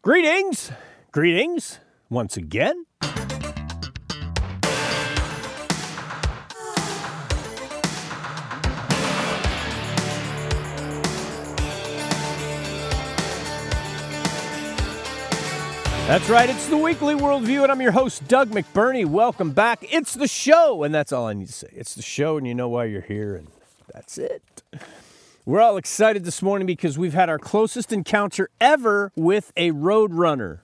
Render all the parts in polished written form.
Greetings, greetings, once again. That's right, it's the Weekly Worldview, and I'm your host, Doug McBurney. Welcome back. It's the show, and that's all I need to say. It's the show, and you know why you're here, and that's it. We're all excited this morning because we've had our closest encounter ever with a Roadrunner,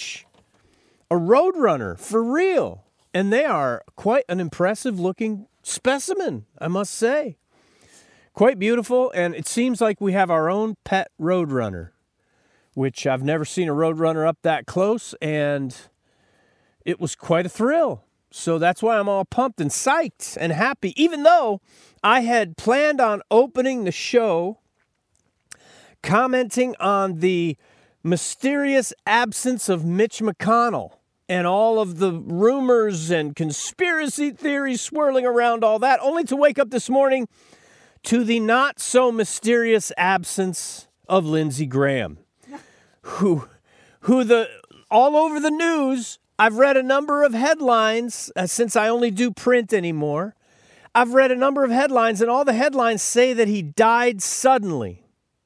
a Roadrunner, for real. And they are quite an impressive-looking specimen, I must say. Quite beautiful, and it seems like we have our own pet Roadrunner, which I've never seen a Roadrunner up that close, and it was quite a thrill. So that's why I'm all pumped and psyched and happy, even though I had planned on opening the show commenting on the mysterious absence of Mitch McConnell and all of the rumors and conspiracy theories swirling around all that, only to wake up this morning to the not-so-mysterious absence of Lindsey Graham. Who all over the news, I've read a number of headlines, since I only do print anymore. I've read a number of headlines, and all the headlines say that he died suddenly.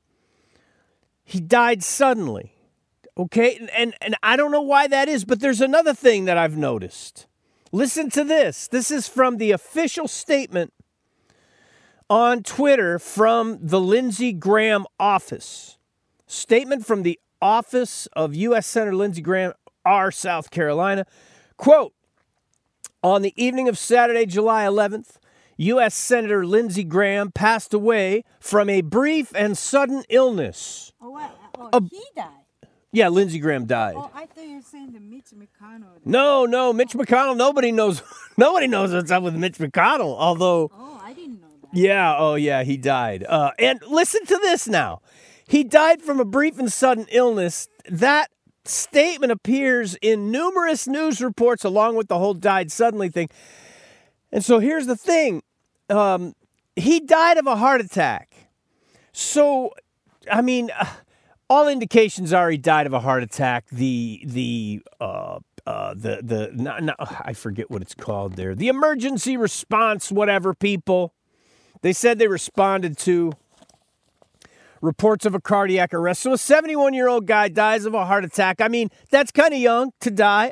He died suddenly. Okay? And I don't know why that is, but there's another thing that I've noticed. Listen to this. This is from the official statement on Twitter from the Lindsey Graham office. Statement from the office of U.S. Senator Lindsey Graham, R. South Carolina. Quote, on the evening of Saturday, July 11th, U.S. Senator Lindsey Graham passed away from a brief and sudden illness. Oh, what? He died? Yeah, Lindsey Graham died. Oh, I thought you were saying the Mitch McConnell. No, Mitch McConnell, nobody knows what's up with Mitch McConnell, although... Oh, I didn't know that. Yeah, he died. And listen to this now. He died from a brief and sudden illness. That statement appears in numerous news reports along with the whole died suddenly thing. And so here's the thing. He died of a heart attack. So, I mean, all indications are he died of a heart attack. I forget what it's called there. The emergency response, whatever people. They said they responded to reports of a cardiac arrest. So a 71-year-old guy dies of a heart attack. I mean, that's kind of young to die,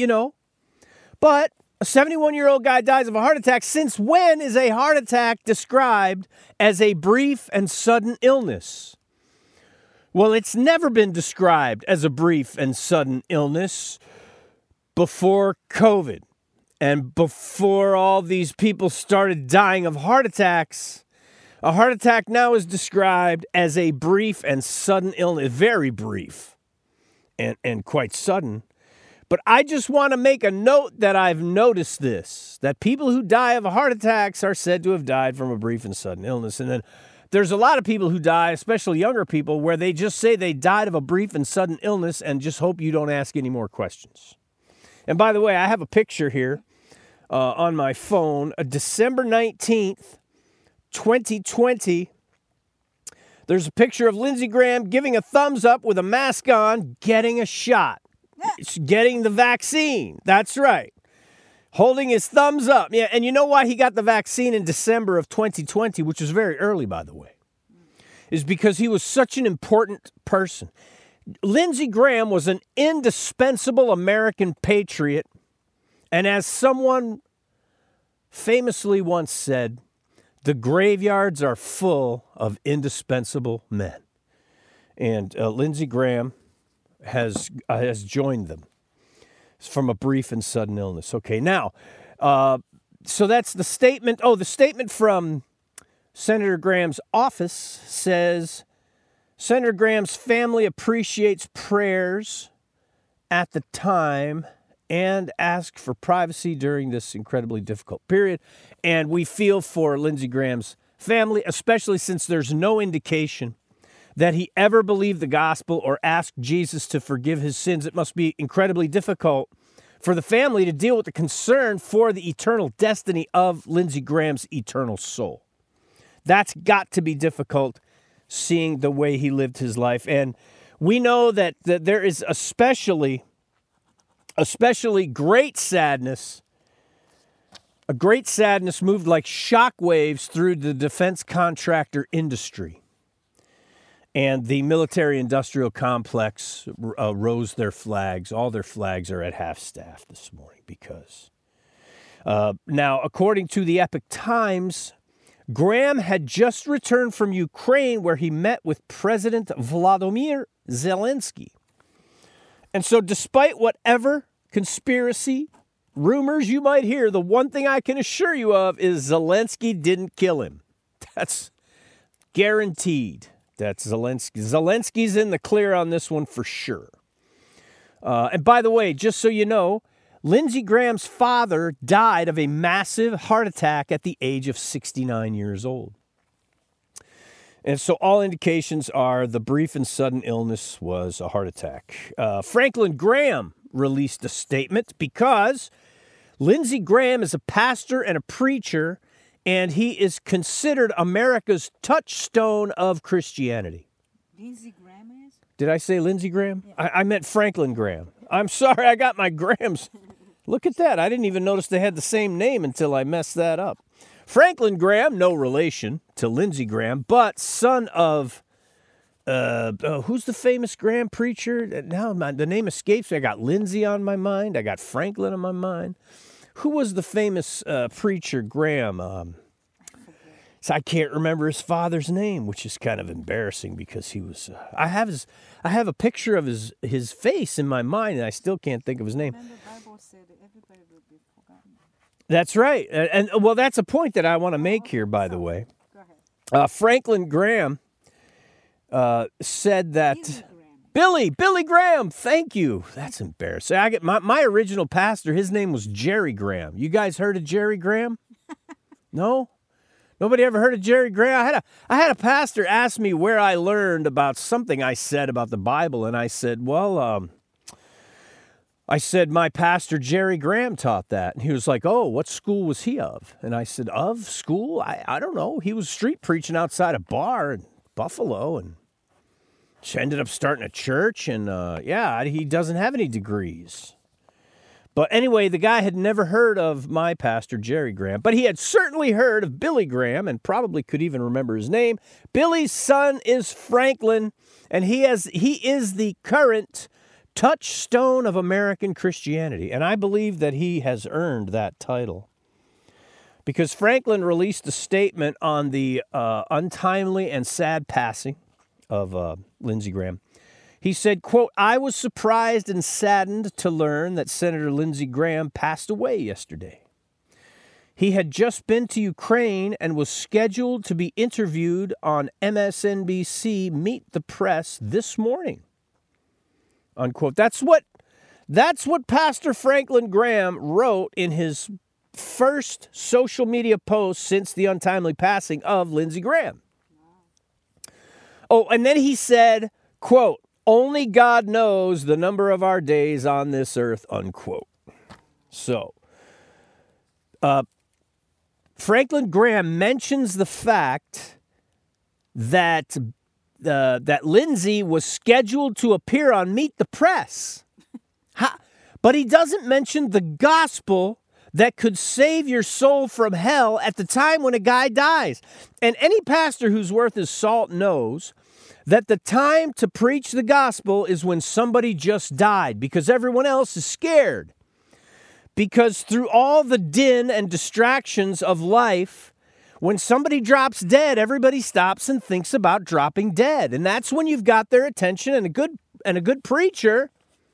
But a 71-year-old guy dies of a heart attack. Since when is a heart attack described as a brief and sudden illness? Well, it's never been described as a brief and sudden illness before COVID and before all these people started dying of heart attacks. A heart attack now is described as a brief and sudden illness, very brief and quite sudden. But I just want to make a note that I've noticed this, that people who die of heart attacks are said to have died from a brief and sudden illness. And then there's a lot of people who die, especially younger people, where they just say they died of a brief and sudden illness and just hope you don't ask any more questions. And by the way, I have a picture here on my phone, December 19th, 2020, there's a picture of Lindsey Graham giving a thumbs up with a mask on, getting a shot. It's getting the vaccine. That's right. Holding his thumbs up. Yeah, and you know why he got the vaccine in December of 2020, which was very early, by the way, is because he was such an important person. Lindsey Graham was an indispensable American patriot, and as someone famously once said, the graveyards are full of indispensable men. And Lindsey Graham has joined them from a brief and sudden illness. Okay, now, so that's the statement. Oh, the statement from Senator Graham's office says, Senator Graham's family appreciates prayers at the time and ask for privacy during this incredibly difficult period. And we feel for Lindsey Graham's family, especially since there's no indication that he ever believed the gospel or asked Jesus to forgive his sins. It must be incredibly difficult for the family to deal with the concern for the eternal destiny of Lindsey Graham's eternal soul. That's got to be difficult, seeing the way he lived his life. And We know that there is especially great sadness. A great sadness moved like shockwaves through the defense contractor industry. And the military-industrial complex rose their flags. All their flags are at half-staff this morning because... now, according to the Epoch Times, Graham had just returned from Ukraine where he met with President Volodymyr Zelensky. And so despite whatever conspiracy rumors you might hear, the one thing I can assure you of is Zelensky didn't kill him. That's guaranteed. That's Zelensky. Zelensky's in the clear on this one for sure. And by the way, just so you know, Lindsey Graham's father died of a massive heart attack at the age of 69 years old. And so all indications are the brief and sudden illness was a heart attack. Franklin Graham released a statement because Lindsey Graham is a pastor and a preacher, and he is considered America's touchstone of Christianity. Lindsey Graham is? Did I say Lindsey Graham? Yeah. I meant Franklin Graham. I'm sorry, I got my Grahams. Look at that. I didn't even notice they had the same name until I messed that up. Franklin Graham, no relation to Lindsey Graham, but son of, who's the famous Graham preacher? Now the name escapes me. I got Lindsey on my mind. I got Franklin on my mind. Who was the famous preacher Graham? So I can't remember his father's name, which is kind of embarrassing because he was. I have a picture of his face in my mind, and I still can't think of his name. And the Bible said everybody will be forgotten. That's right, and well, that's a point that I want to make here. By the way, Go ahead. Franklin Graham said that. Billy Graham. Billy Graham, thank you. That's embarrassing. I get my original pastor, his name was Jerry Graham. You guys heard of Jerry Graham? No? Nobody ever heard of Jerry Graham? I had a pastor ask me where I learned about something I said about the Bible, and I said, well, my pastor Jerry Graham taught that. And he was like, oh, what school was he of? And I said, of school? I don't know. He was street preaching outside a bar in Buffalo, and she ended up starting a church, and he doesn't have any degrees. But anyway, the guy had never heard of my pastor, Jerry Graham, but he had certainly heard of Billy Graham and probably could even remember his name. Billy's son is Franklin, and he is the current touchstone of American Christianity, and I believe that he has earned that title. Because Franklin released a statement on the untimely and sad passing of Lindsey Graham. He said, quote, I was surprised and saddened to learn that Senator Lindsey Graham passed away yesterday. He had just been to Ukraine and was scheduled to be interviewed on MSNBC Meet the Press this morning. Unquote. That's what Pastor Franklin Graham wrote in his first social media post since the untimely passing of Lindsey Graham. Oh, and then he said, quote, only God knows the number of our days on this earth, unquote. So, Franklin Graham mentions the fact that Lindsey was scheduled to appear on Meet the Press. But he doesn't mention the gospel that could save your soul from hell at the time when a guy dies. And any pastor who's worth his salt knows that the time to preach the gospel is when somebody just died, because everyone else is scared. Because through all the din and distractions of life, when somebody drops dead, everybody stops and thinks about dropping dead. And that's when you've got their attention, and a good preacher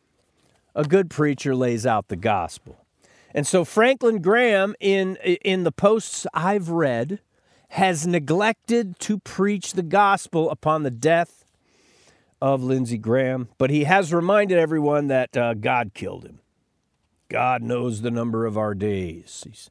lays out the gospel. And so Franklin Graham, in the posts I've read, has neglected to preach the gospel upon the death of Lindsey Graham. But he has reminded everyone that God killed him. God knows the number of our days.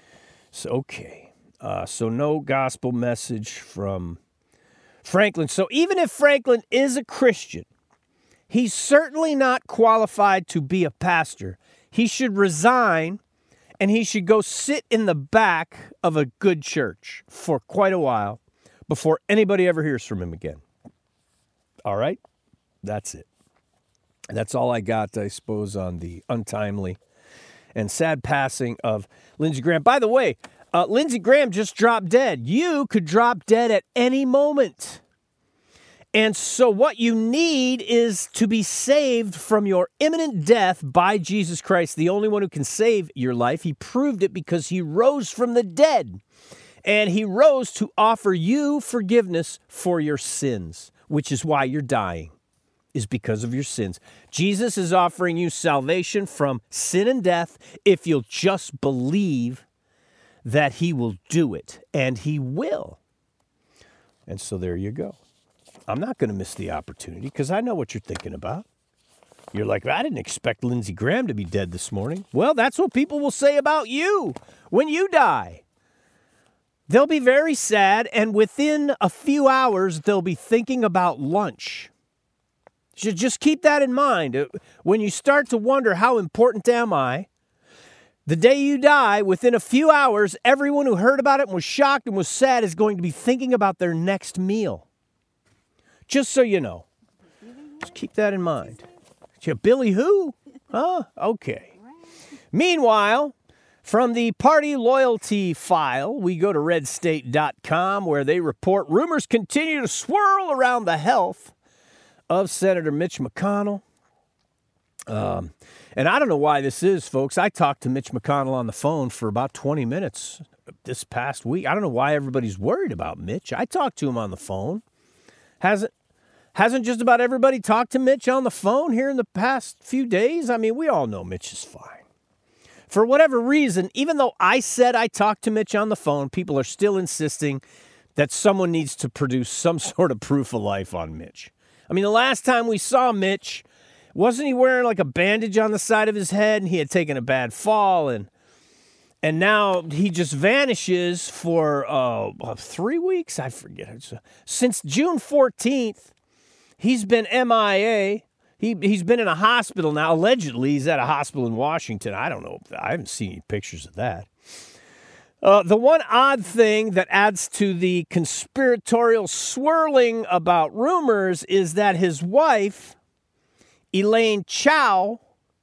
So no gospel message from Franklin. So even if Franklin is a Christian, he's certainly not qualified to be a pastor. He should resign, and he should go sit in the back of a good church for quite a while before anybody ever hears from him again. All right? That's it. That's all I got, I suppose, on the untimely and sad passing of Lindsey Graham. By the way, Lindsey Graham just dropped dead. You could drop dead at any moment. And so what you need is to be saved from your imminent death by Jesus Christ, the only one who can save your life. He proved it because he rose from the dead. And he rose to offer you forgiveness for your sins, which is why you're dying, is because of your sins. Jesus is offering you salvation from sin and death if you'll just believe that he will do it, and he will. And so there you go. I'm not going to miss the opportunity because I know what you're thinking about. You're like, I didn't expect Lindsey Graham to be dead this morning. Well, that's what people will say about you when you die. They'll be very sad, and within a few hours, they'll be thinking about lunch. Just keep that in mind. When you start to wonder, how important am I? The day you die, within a few hours, everyone who heard about it and was shocked and was sad is going to be thinking about their next meal. Just so you know. Just keep that in mind. Billy who? Huh? Okay. Meanwhile, from the party loyalty file, we go to redstate.com where they report rumors continue to swirl around the health of Senator Mitch McConnell. And I don't know why this is, folks. I talked to Mitch McConnell on the phone for about 20 minutes this past week. I don't know why everybody's worried about Mitch. I talked to him on the phone. Hasn't just about everybody talked to Mitch on the phone here in the past few days? I mean, we all know Mitch is fine. For whatever reason, even though I said I talked to Mitch on the phone, people are still insisting that someone needs to produce some sort of proof of life on Mitch. I mean, the last time we saw Mitch, wasn't he wearing like a bandage on the side of his head and he had taken a bad fall and now he just vanishes for 3 weeks? I forget. Since June 14th, he's been MIA. He's been in a hospital now. Allegedly, he's at a hospital in Washington. I don't know. I haven't seen any pictures of that. The one odd thing that adds to the conspiratorial swirling about rumors is that his wife, Elaine Chao,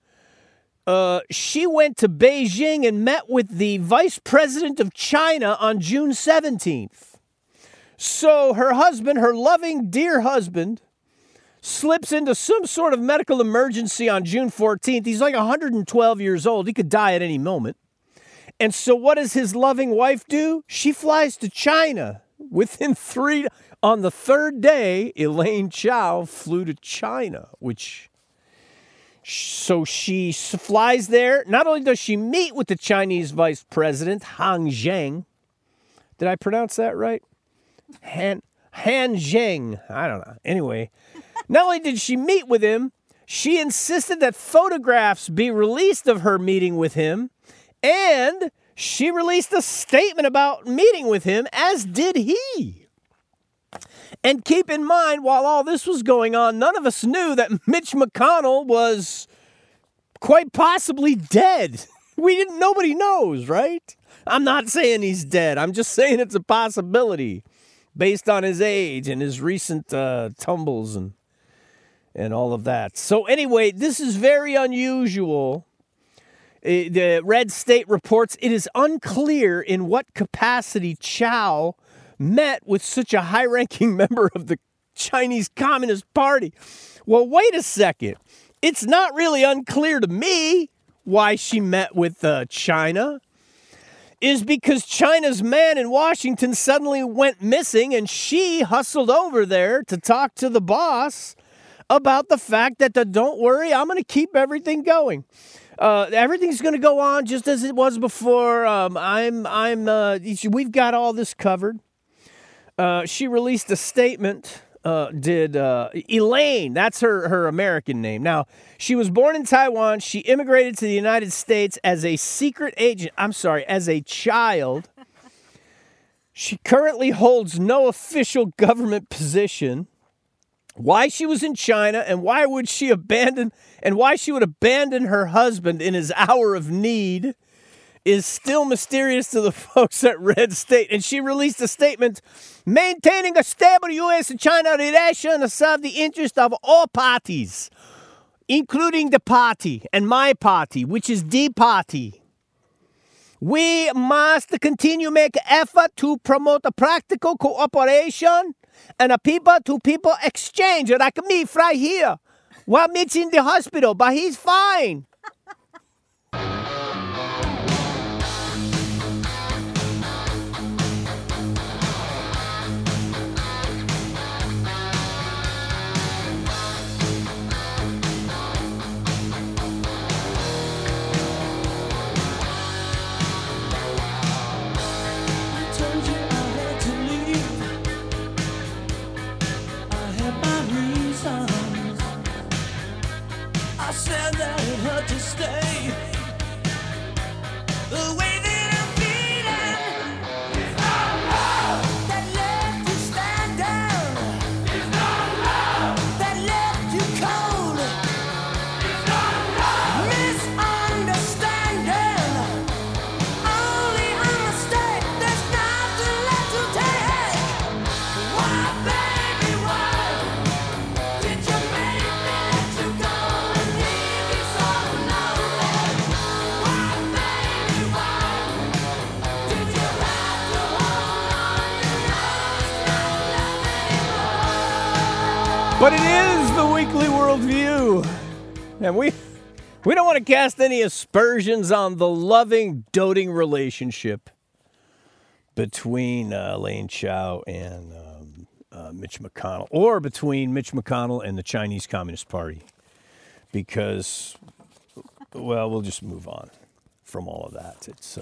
she went to Beijing and met with the vice president of China on June 17th. So her husband, her loving, dear husband, slips into some sort of medical emergency on June 14th. He's like 112 years old. He could die at any moment. And so what does his loving wife do? She flies to China. On the third day, Elaine Chao flew to China, so she flies there. Not only does she meet with the Chinese vice president, Han Zheng. Did I pronounce that right? Han Zheng. I don't know. Anyway, not only did she meet with him, she insisted that photographs be released of her meeting with him, and she released a statement about meeting with him, as did he. And keep in mind, while all this was going on, none of us knew that Mitch McConnell was quite possibly dead. Nobody knows, right? I'm not saying he's dead. I'm just saying it's a possibility based on his age and his recent tumbles and all of that. So anyway, this is very unusual. The Red State reports it is unclear in what capacity Chao met with such a high-ranking member of the Chinese Communist Party. Well, wait a second. It's not really unclear to me why she met with China. Is because China's man in Washington suddenly went missing and she hustled over there to talk to the boss about the fact that don't worry, I'm going to keep everything going. Everything's going to go on just as it was before. We've got all this covered. She released a statement, Elaine, that's her American name. Now, she was born in Taiwan. She immigrated to the United States as a secret agent. As a child. She currently holds no official government position. Why she was in China and why she would abandon her husband in his hour of need is still mysterious to the folks at Red State. And she released a statement maintaining a stable U.S. and China relation to serve the interest of all parties, including the party and my party, which is the party. We must continue make effort to promote a practical cooperation and a people-to-people exchange, like me right here, while Mitch in the hospital, but he's fine. I said that it hurt to stay. The way that I'm feeling is not love. That left you standing is not love. That left you cold is not love. Misunderstanding, only a mistake. There's nothing left to take. Why, baby, why did you make me let you go? But it is the Weekly Worldview. And we don't want to cast any aspersions on the loving, doting relationship between Elaine Chao and Mitch McConnell, or between Mitch McConnell and the Chinese Communist Party. Because, well, we'll just move on from all of that. It's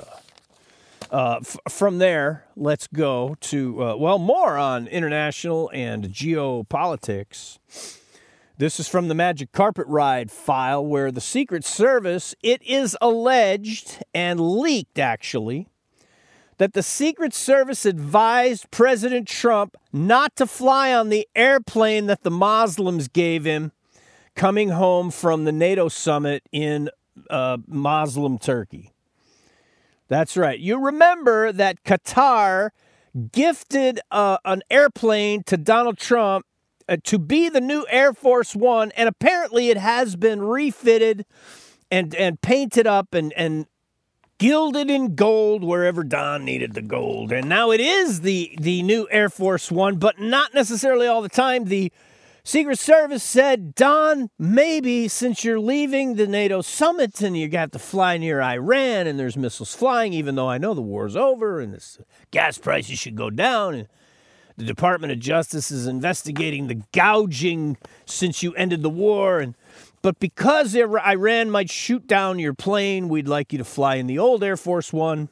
from there, let's go to, more on international and geopolitics. This is from the Magic Carpet Ride file, where the Secret Service, it is alleged and leaked, actually, that the Secret Service advised President Trump not to fly on the airplane that the Muslims gave him coming home from the NATO summit in Muslim Turkey. That's right. You remember that Qatar gifted an airplane to Donald Trump to be the new Air Force One, and apparently it has been refitted and painted up and gilded in gold wherever Don needed the gold. And now it is the new Air Force One, but not necessarily all the time. The Secret Service said, Don, maybe since you're leaving the NATO summit and you got to fly near Iran and there's missiles flying, even though I know the war's over and this gas prices should go down, and the Department of Justice is investigating the gouging since you ended the war, but because Iran might shoot down your plane, we'd like you to fly in the old Air Force One.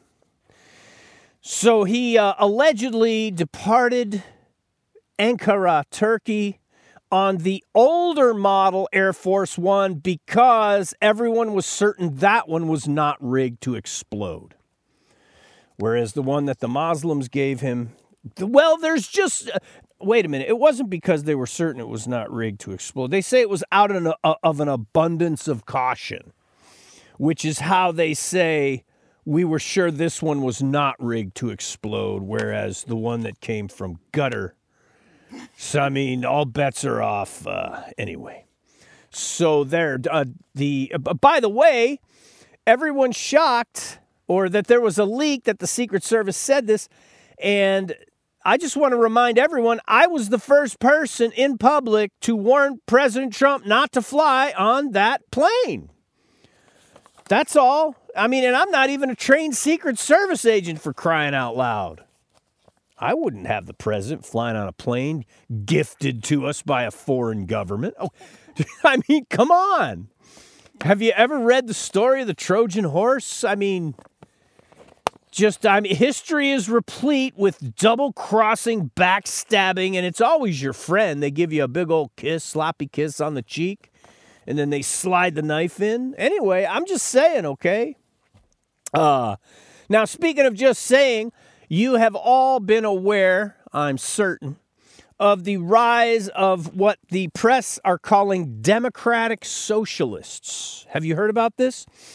So he allegedly departed Ankara, Turkey, on the older model Air Force One because everyone was certain that one was not rigged to explode. Whereas the one that the Muslims gave him, well, there's just, wait a minute, it wasn't because they were certain it was not rigged to explode. They say it was out of an abundance of caution, which is how they say we were sure this one was not rigged to explode, whereas the one that came from Qatar, so, I mean, all bets are off anyway. So there, by the way, everyone's shocked, or that there was a leak that the Secret Service said this, and I just want to remind everyone, I was the first person in public to warn President Trump not to fly on that plane. That's all. I mean, and I'm not even a trained Secret Service agent, for crying out loud. I wouldn't have the president flying on a plane gifted to us by a foreign government. Oh, I mean, come on. Have you ever read the story of the Trojan horse? I mean, history is replete with double-crossing, backstabbing, and it's always your friend. They give you a big old kiss, sloppy kiss on the cheek, and then they slide the knife in. Anyway, I'm just saying, okay? Now, speaking of just saying, you have all been aware, I'm certain, of the rise of what the press are calling democratic socialists. Have you heard about this?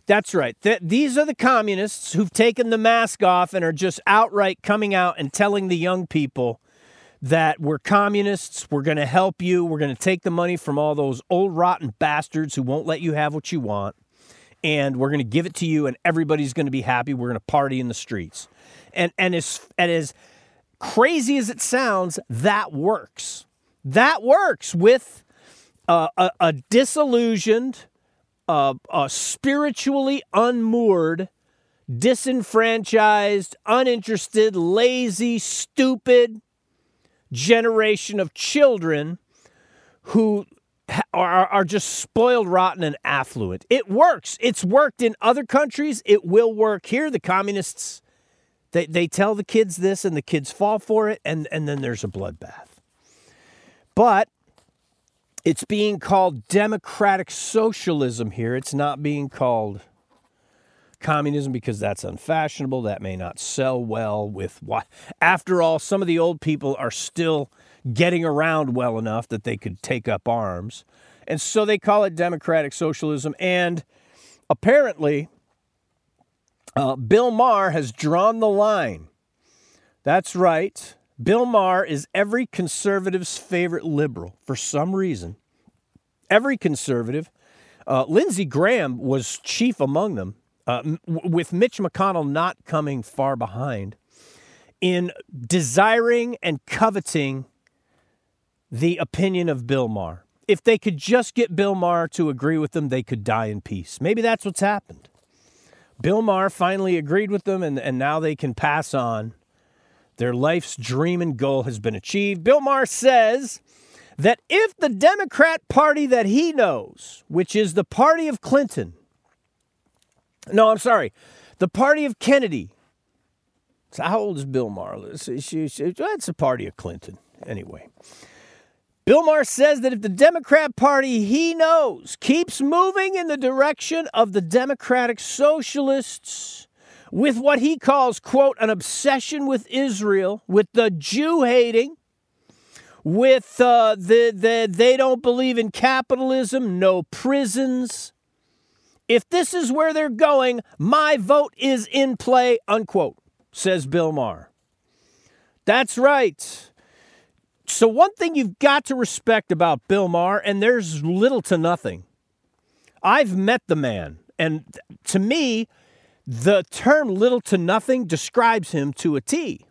That's right. These are the communists who've taken the mask off and are just outright coming out and telling the young people that we're communists, we're going to help you, we're going to take the money from all those old rotten bastards who won't let you have what you want, and we're going to give it to you, and everybody's going to be happy. We're going to party in the streets. And as crazy as it sounds, that works. That works with a disillusioned, spiritually unmoored, disenfranchised, uninterested, lazy, stupid generation of children who are just spoiled, rotten, and affluent. It works. It's worked in other countries. It will work here. The communists, they tell the kids this, and the kids fall for it, and then there's a bloodbath. But it's being called democratic socialism here. It's not being called communism because that's unfashionable. That may not sell well with what. After all, some of the old people are still getting around well enough that they could take up arms. And so they call it democratic socialism. And apparently, Bill Maher has drawn the line. That's right. Bill Maher is every conservative's favorite liberal for some reason. Every conservative. Lindsey Graham was chief among them, with Mitch McConnell not coming far behind, in desiring and coveting the opinion of Bill Maher. If they could just get Bill Maher to agree with them, they could die in peace. Maybe that's what's happened. Bill Maher finally agreed with them, and now they can pass on. Their life's dream and goal has been achieved. Bill Maher says that if the Democrat Party that he knows, which is the party of Clinton, the party of Kennedy. So how old is Bill Maher? It's the party of Clinton. Anyway, Bill Maher says that if the Democrat Party he knows keeps moving in the direction of the Democratic Socialists with what he calls, quote, an obsession with Israel, with the Jew-hating, with they don't believe in capitalism, no prisons. If this is where they're going, my vote is in play, unquote, says Bill Maher. That's right. So one thing you've got to respect about Bill Maher, and there's little to nothing. I've met the man, and to me, the term little to nothing describes him to a T.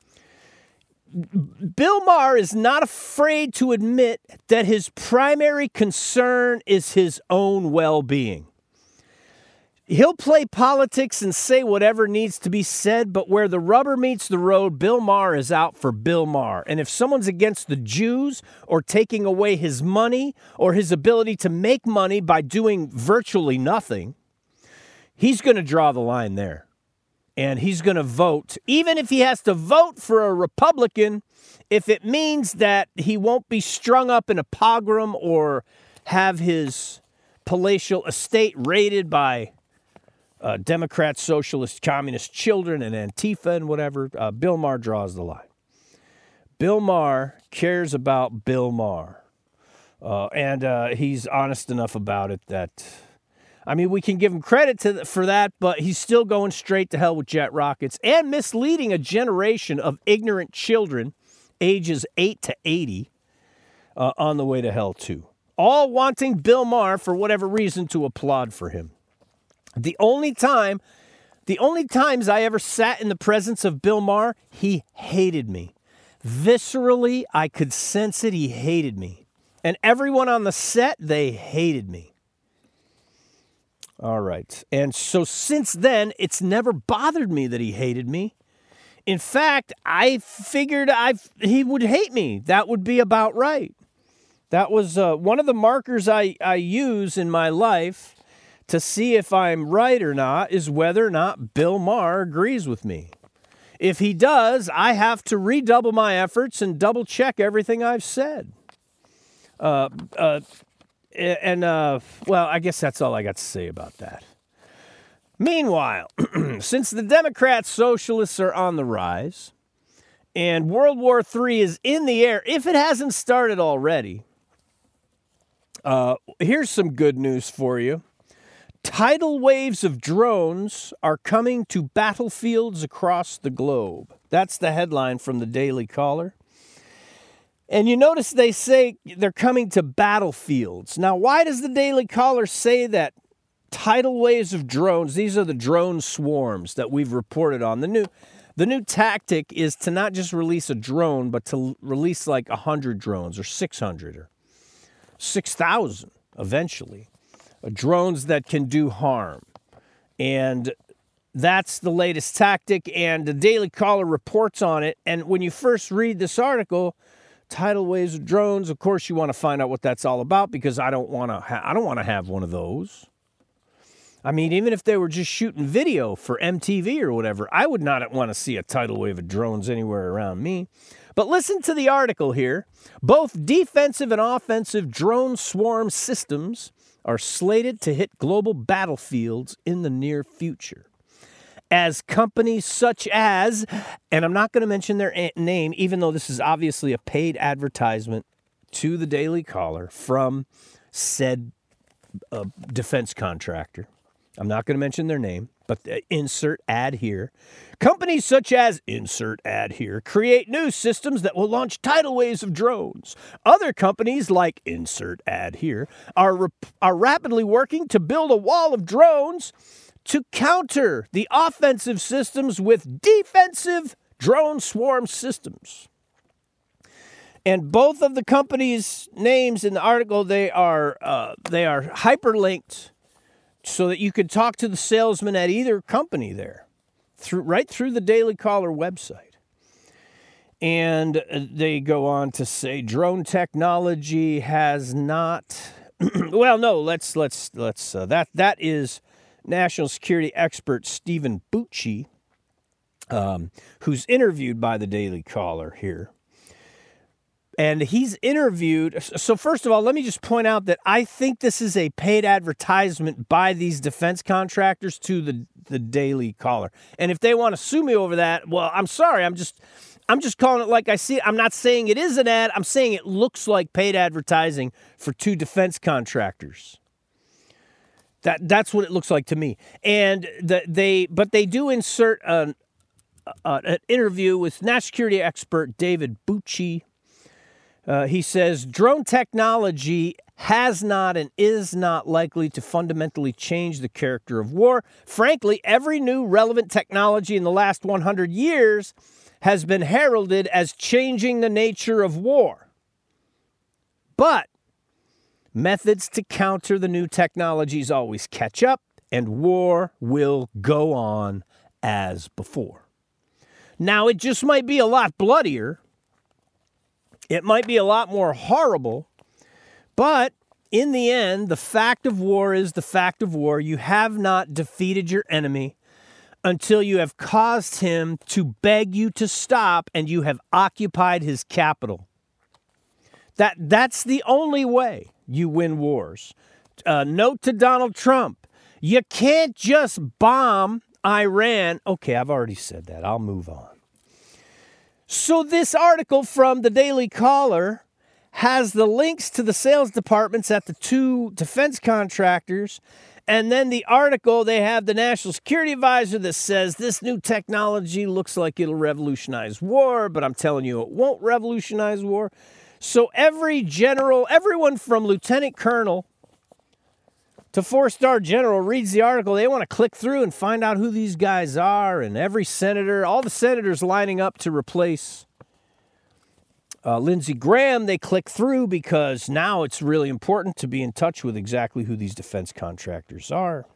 Bill Maher is not afraid to admit that his primary concern is his own well-being. He'll play politics and say whatever needs to be said, but where the rubber meets the road, Bill Maher is out for Bill Maher. And if someone's against the Jews or taking away his money or his ability to make money by doing virtually nothing, he's going to draw the line there. And he's going to vote, even if he has to vote for a Republican, if it means that he won't be strung up in a pogrom or have his palatial estate raided by Democrat, socialist, communist children and Antifa and whatever. Bill Maher draws the line. Bill Maher cares about Bill Maher. And he's honest enough about it that, I mean, we can give him credit for that, but he's still going straight to hell with jet rockets and misleading a generation of ignorant children, ages 8 to 80, on the way to hell too. All wanting Bill Maher, for whatever reason, to applaud for him. The only times I ever sat in the presence of Bill Maher, he hated me. Viscerally, I could sense it. He hated me. And everyone on the set, they hated me. All right. And so since then, it's never bothered me that he hated me. In fact, I figured he would hate me. That would be about right. That was one of the markers I use in my life to see if I'm right or not is whether or not Bill Maher agrees with me. If he does, I have to redouble my efforts and double check everything I've said. Well, I guess that's all I got to say about that. Meanwhile, since the Democrat socialists are on the rise and World War III is in the air, if it hasn't started already, here's some good news for you. Tidal waves of drones are coming to battlefields across the globe. That's the headline from the Daily Caller. And you notice they say they're coming to battlefields. Now, why does the Daily Caller say that tidal waves of drones, these are the drone swarms that we've reported on. The new tactic is to not just release a drone, but to release like 100 drones or 600 or 6,000 eventually. Drones that can do harm. And that's the latest tactic, and the Daily Caller reports on it. And when you first read this article, tidal waves of drones, of course you want to find out what that's all about, because I don't want to have one of those. I mean, even if they were just shooting video for MTV or whatever, I would not want to see a tidal wave of drones anywhere around me. But listen to the article here. Both defensive and offensive drone swarm systems are slated to hit global battlefields in the near future, as companies such as, and I'm not going to mention their name, even though this is obviously a paid advertisement to the Daily Caller from said defense contractor. I'm not going to mention their name, but insert ad here. Companies such as, insert ad here, create new systems that will launch tidal waves of drones. Other companies, like insert ad here, are rapidly working to build a wall of drones to counter the offensive systems with defensive drone swarm systems. And both of the companies' names in the article, they are hyperlinked so that you could talk to the salesman at either company there, right through the Daily Caller website. And they go on to say drone technology has not. Well, no, that is national security expert Stephen Bucci, who's interviewed by the Daily Caller here. And he's interviewed. So first of all, let me just point out that I think this is a paid advertisement by these defense contractors to the Daily Caller. And if they want to sue me over that, well, I'm sorry. I'm just calling it like I see it. I'm not saying it is an ad. I'm saying it looks like paid advertising for two defense contractors. That's what it looks like to me. And they do insert an interview with national security expert David Bucci. He says, drone technology has not and is not likely to fundamentally change the character of war. Frankly, every new relevant technology in the last 100 years has been heralded as changing the nature of war. But methods to counter the new technologies always catch up, and war will go on as before. Now, it just might be a lot bloodier. It might be a lot more horrible, but in the end, the fact of war is the fact of war. You have not defeated your enemy until you have caused him to beg you to stop and you have occupied his capital. That's the only way you win wars. Note to Donald Trump, you can't just bomb Iran. Okay, I've already said that. I'll move on. So this article from the Daily Caller has the links to the sales departments at the two defense contractors. And then the article, they have the national security advisor that says this new technology looks like it'll revolutionize war, but I'm telling you it won't revolutionize war. So every general, everyone from lieutenant colonel to four-star general reads the article. They want to click through and find out who these guys are. And every senator, all the senators lining up to replace Lindsey Graham, they click through because now it's really important to be in touch with exactly who these defense contractors are.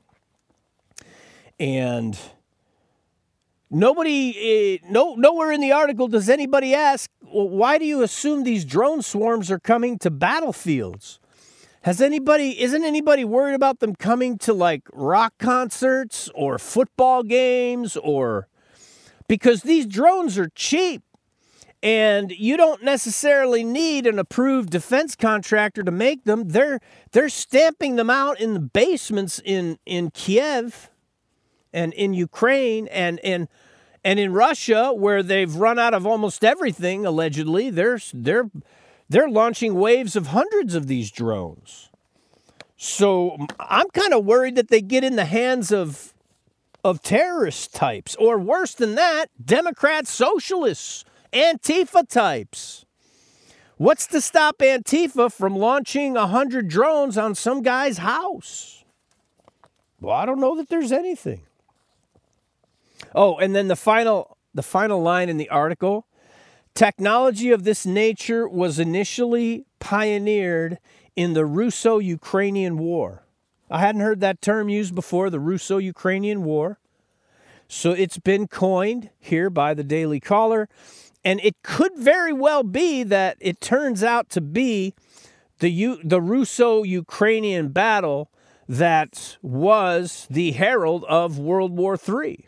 And nowhere in the article does anybody ask, well, why do you assume these drone swarms are coming to battlefields? Isn't anybody worried about them coming to like rock concerts or football games because these drones are cheap and you don't necessarily need an approved defense contractor to make them. They're stamping them out in the basements in Kiev and in Ukraine and in Russia, where they've run out of almost everything, allegedly. They're launching waves of hundreds of these drones. So I'm kind of worried that they get in the hands of terrorist types, or worse than that, Democrat socialists, Antifa types. What's to stop Antifa from launching 100 drones on some guy's house? Well, I don't know that there's anything. Oh, and then the final line in the article, technology of this nature was initially pioneered in the Russo-Ukrainian War. I hadn't heard that term used before, the Russo-Ukrainian War. So it's been coined here by the Daily Caller. And it could very well be that it turns out to be the Russo-Ukrainian battle that was the herald of World War III.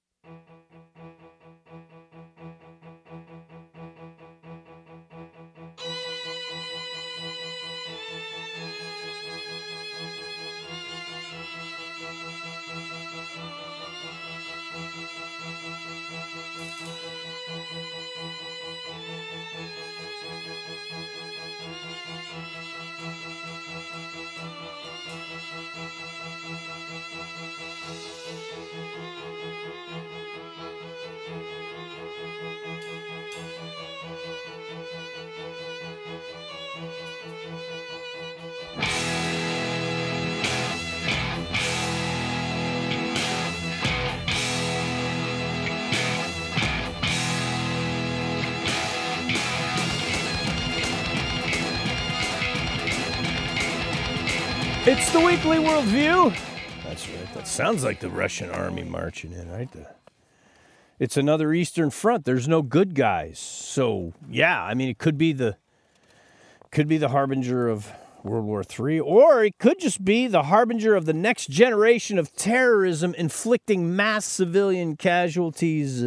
It's the Weekly Worldview. That's right. That sounds like the Russian army marching in, right? It's another Eastern Front. There's no good guys. So, yeah, I mean, it could be the harbinger of World War III, or it could just be the harbinger of the next generation of terrorism inflicting mass civilian casualties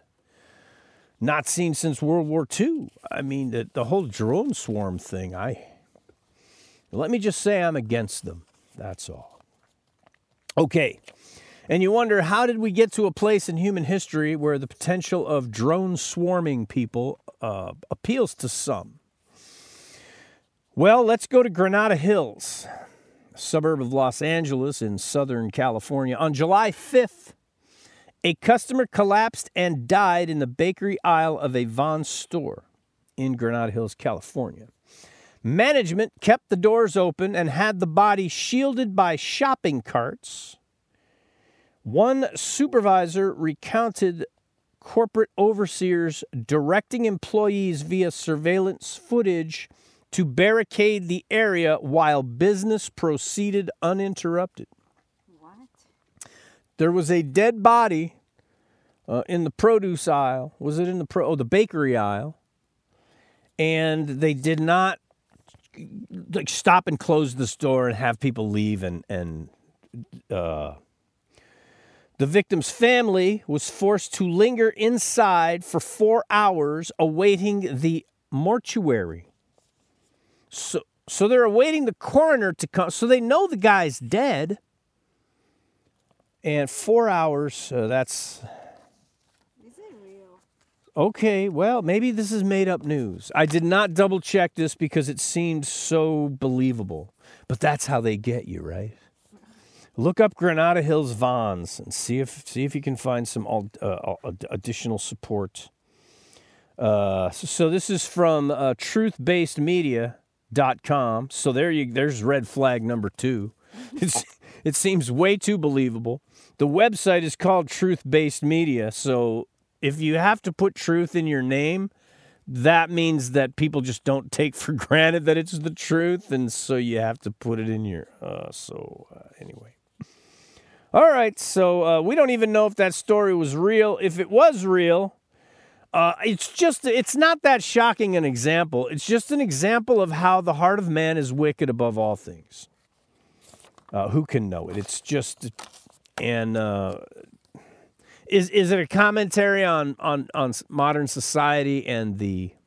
not seen since World War II. I mean, the whole drone swarm thing, let me just say I'm against them. That's all. Okay. And you wonder, how did we get to a place in human history where the potential of drone swarming people appeals to some? Well, let's go to Granada Hills, a suburb of Los Angeles in Southern California. On July 5th, a customer collapsed and died in the bakery aisle of a Vons store in Granada Hills, California. Management kept the doors open and had the body shielded by shopping carts. One supervisor recounted corporate overseers directing employees via surveillance footage to barricade the area while business proceeded uninterrupted. What? There was a dead body in the produce aisle. Was it in the bakery aisle? And they did not stop and close the store and have people leave, and the victim's family was forced to linger inside for 4 hours awaiting the mortuary. So they're awaiting the coroner to come. So they know the guy's dead. And 4 hours, that's... Is it real? Okay, well, maybe this is made-up news. I did not double-check this because it seemed so believable. But that's how they get you, right? Look up Granada Hills Vons and see if you can find some additional support. So this is from truthbasedmedia.com. So there's red flag number 2. It seems way too believable. The website is called Truth Based Media, so if you have to put truth in your name, that means that people just don't take for granted that it's the truth, and so you have to put it in your... anyway. All right, so we don't even know if that story was real. If it was real, it's not that shocking an example. It's just an example of how the heart of man is wicked above all things. Who can know it? It's just... And is it a commentary on modern society and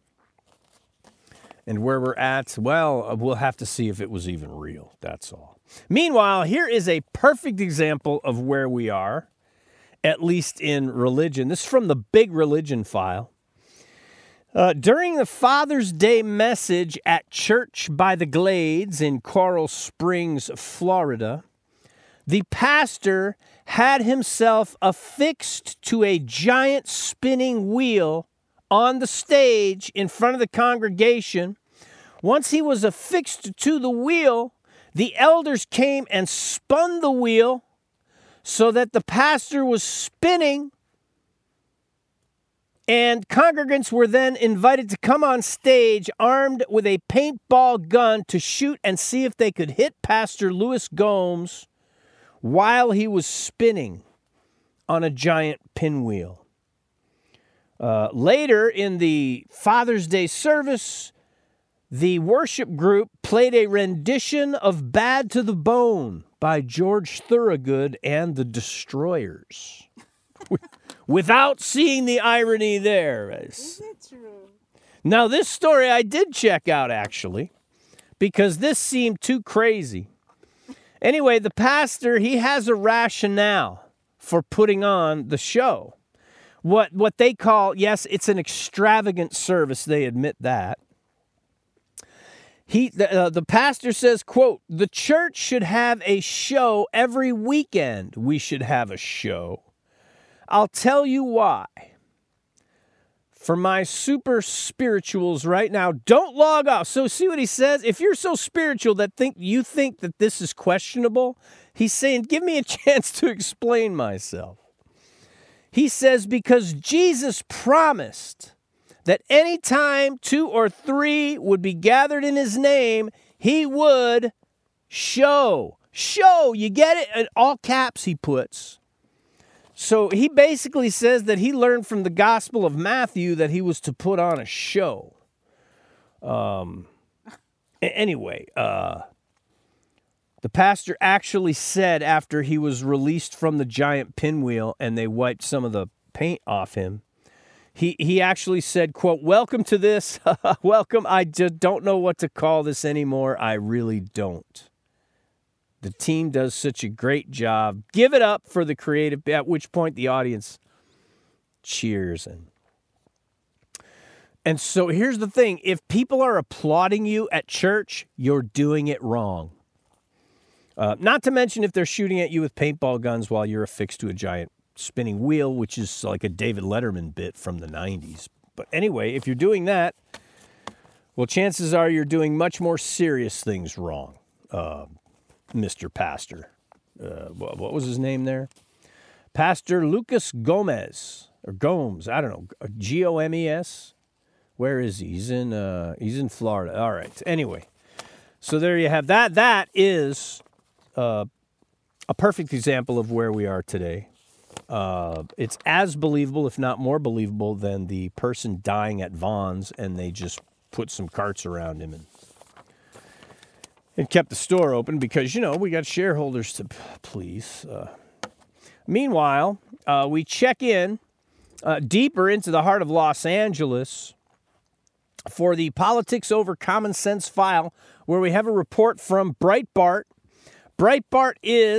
where we're at? Well, we'll have to see if it was even real. That's all. Meanwhile, here is a perfect example of where we are, at least in religion. This is from the Big Religion File. During the Father's Day message at Church by the Glades in Coral Springs, Florida, the pastor had himself affixed to a giant spinning wheel on the stage in front of the congregation. Once he was affixed to the wheel, the elders came and spun the wheel so that the pastor was spinning, and congregants were then invited to come on stage armed with a paintball gun to shoot and see if they could hit Pastor Louis Gomes while he was spinning on a giant pinwheel. Later in the Father's Day service, the worship group played a rendition of Bad to the Bone by George Thorogood and the Destroyers. Without seeing the irony there. Is it true? Now, this story I did check out, actually, because this seemed too crazy. Anyway, the pastor, he has a rationale for putting on the show. What they call, yes, it's an extravagant service. They admit that. The pastor says, quote, "The church should have a show every weekend. We should have a show. I'll tell you why. For my super spirituals right now, don't log off." So see what he says? If you're so spiritual that you think that this is questionable, he's saying, give me a chance to explain myself. He says, because Jesus promised that anytime 2 or 3 would be gathered in his name, he would show. Show, you get it? In all caps he puts. So he basically says that he learned from the Gospel of Matthew that he was to put on a show. Anyway, the pastor actually said after he was released from the giant pinwheel and they wiped some of the paint off him, he actually said, quote, "Welcome to this. Welcome. I just don't know what to call this anymore. I really don't. The team does such a great job. Give it up for the creative," at which point the audience cheers. And so here's the thing. If people are applauding you at church, you're doing it wrong. Not to mention if they're shooting at you with paintball guns while you're affixed to a giant spinning wheel, which is like a David Letterman bit from the 90s. But anyway, if you're doing that, well, chances are you're doing much more serious things wrong. Mr. Pastor. What was his name there? Pastor Lucas Gomez, or Gomes, I don't know, Gomes. Where is he? He's in Florida. All right. Anyway, so there you have that. That is a perfect example of where we are today. It's as believable, if not more believable, than the person dying at Vaughn's and they just put some carts around him and kept the store open because, we got shareholders to please. Meanwhile, we check in deeper into the heart of Los Angeles for the Politics Over Common Sense file, where we have a report from Breitbart. Breitbart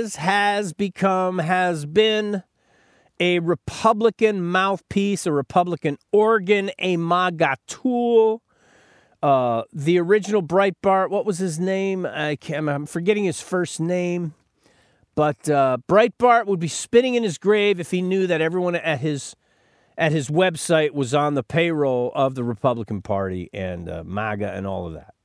has been a Republican mouthpiece, a Republican organ, a MAGA tool. The original Breitbart, what was his name? I'm forgetting his first name. But Breitbart would be spinning in his grave if he knew that everyone at his website was on the payroll of the Republican Party and MAGA and all of that.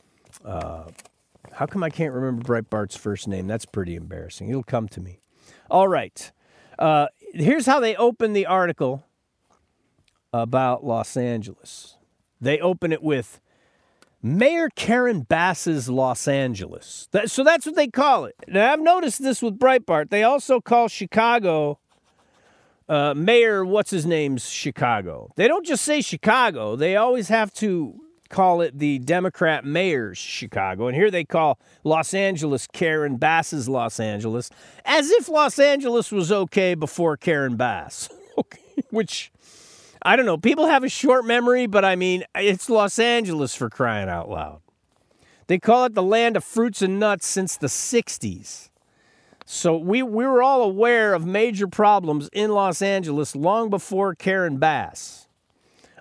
How come I can't remember Breitbart's first name? That's pretty embarrassing. It'll come to me. All right. Here's how they open the article about Los Angeles. They open it with Mayor Karen Bass's Los Angeles. So that's what they call it. Now, I've noticed this with Breitbart. They also call Chicago Mayor what's-his-name's Chicago. They don't just say Chicago. They always have to call it the Democrat mayor's Chicago. And here they call Los Angeles Karen Bass's Los Angeles, as if Los Angeles was okay before Karen Bass. Which, I don't know. People have a short memory, but I mean, it's Los Angeles for crying out loud. They call it the land of fruits and nuts since the 60s. So we were all aware of major problems in Los Angeles long before Karen Bass.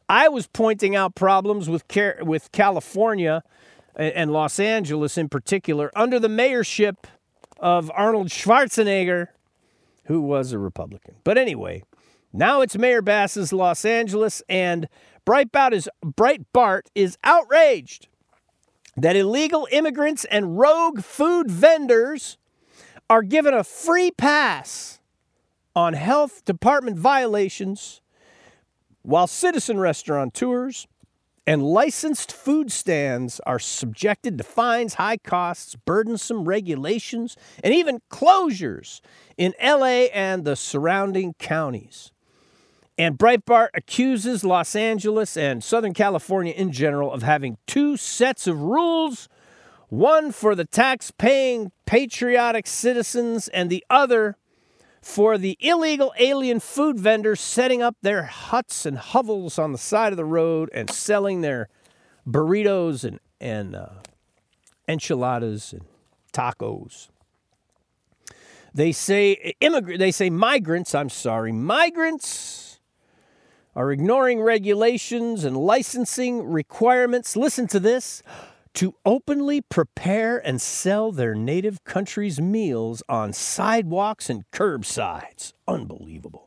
I was pointing out problems with California and Los Angeles in particular under the mayorship of Arnold Schwarzenegger, who was a Republican. But anyway, now it's Mayor Bass's Los Angeles, and Breitbart is outraged that illegal immigrants and rogue food vendors are given a free pass on health department violations, while citizen restaurateurs and licensed food stands are subjected to fines, high costs, burdensome regulations, and even closures in LA and the surrounding counties. And Breitbart accuses Los Angeles and Southern California in general of having two sets of rules, one for the tax-paying patriotic citizens and the other for the illegal alien food vendors setting up their huts and hovels on the side of the road and selling their burritos and enchiladas and tacos. They say migrants are ignoring regulations and licensing requirements. Listen to this. To openly prepare and sell their native country's meals on sidewalks and curbsides. Unbelievable.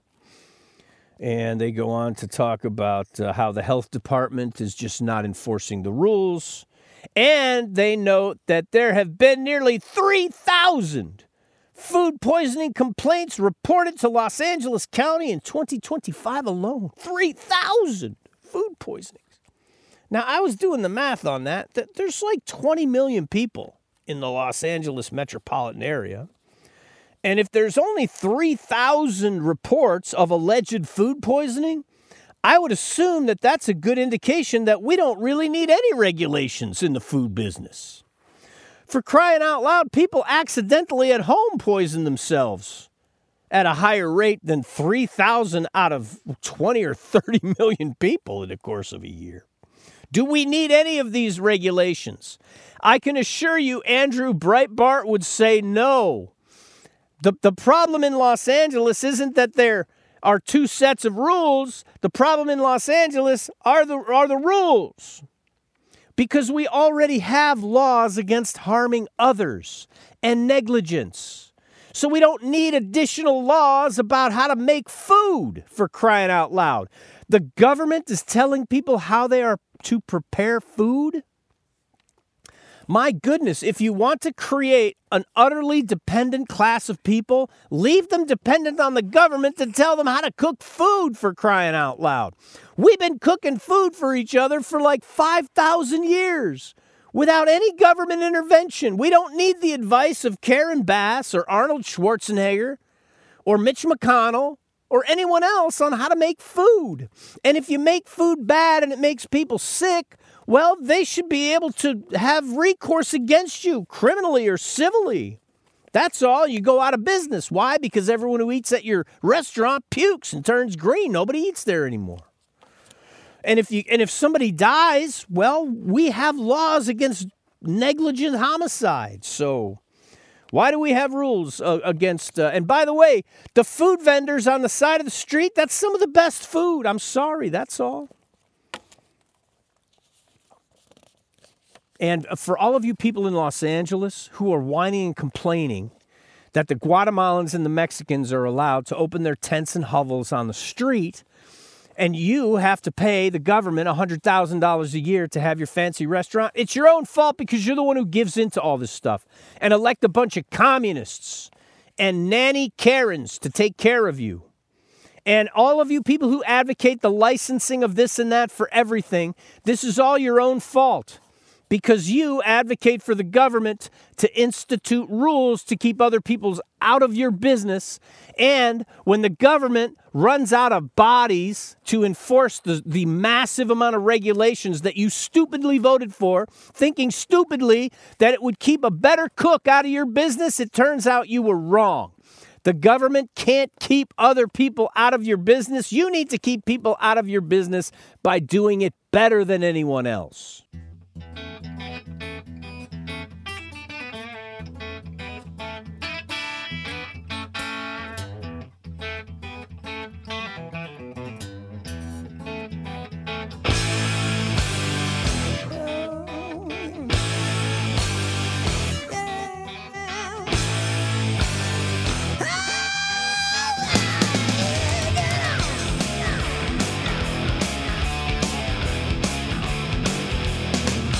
And they go on to talk about how the health department is just not enforcing the rules. And they note that there have been nearly 3,000 food poisoning complaints reported to Los Angeles County in 2025 alone. 3,000 food poisonings. Now, I was doing the math on that. There's like 20 million people in the Los Angeles metropolitan area. And if there's only 3,000 reports of alleged food poisoning, I would assume that that's a good indication that we don't really need any regulations in the food business. For crying out loud, people accidentally at home poison themselves at a higher rate than 3,000 out of 20 or 30 million people in the course of a year. Do we need any of these regulations? I can assure you Andrew Breitbart would say no. The problem in Los Angeles isn't that there are two sets of rules. The problem in Los Angeles are the rules. Because we already have laws against harming others and negligence. So we don't need additional laws about how to make food, for crying out loud. The government is telling people how they are to prepare food? My goodness, if you want to create an utterly dependent class of people, leave them dependent on the government to tell them how to cook food, for crying out loud. We've been cooking food for each other for like 5,000 years without any government intervention. We don't need the advice of Karen Bass or Arnold Schwarzenegger or Mitch McConnell or anyone else on how to make food. And if you make food bad and it makes people sick, well, they should be able to have recourse against you criminally or civilly. That's all. You go out of business. Why? Because everyone who eats at your restaurant pukes and turns green. Nobody eats there anymore. And if somebody dies, well, we have laws against negligent homicide. So why do we have rules against... and by the way, the food vendors on the side of the street, that's some of the best food. I'm sorry, that's all. And for all of you people in Los Angeles who are whining and complaining that the Guatemalans and the Mexicans are allowed to open their tents and hovels on the street, and you have to pay the government $100,000 a year to have your fancy restaurant, it's your own fault because you're the one who gives into all this stuff and elect a bunch of communists and nanny Karens to take care of you. And all of you people who advocate the licensing of this and that for everything, this is all your own fault. Because you advocate for the government to institute rules to keep other people out of your business. And when the government runs out of bodies to enforce the massive amount of regulations that you stupidly voted for, thinking stupidly that it would keep a better cook out of your business, it turns out you were wrong. The government can't keep other people out of your business. You need to keep people out of your business by doing it better than anyone else.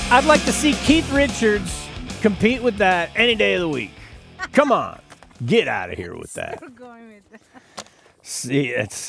I'd like to see Keith Richards compete with that any day of the week. Come on. Get out of here with that. Still going with that. See, it's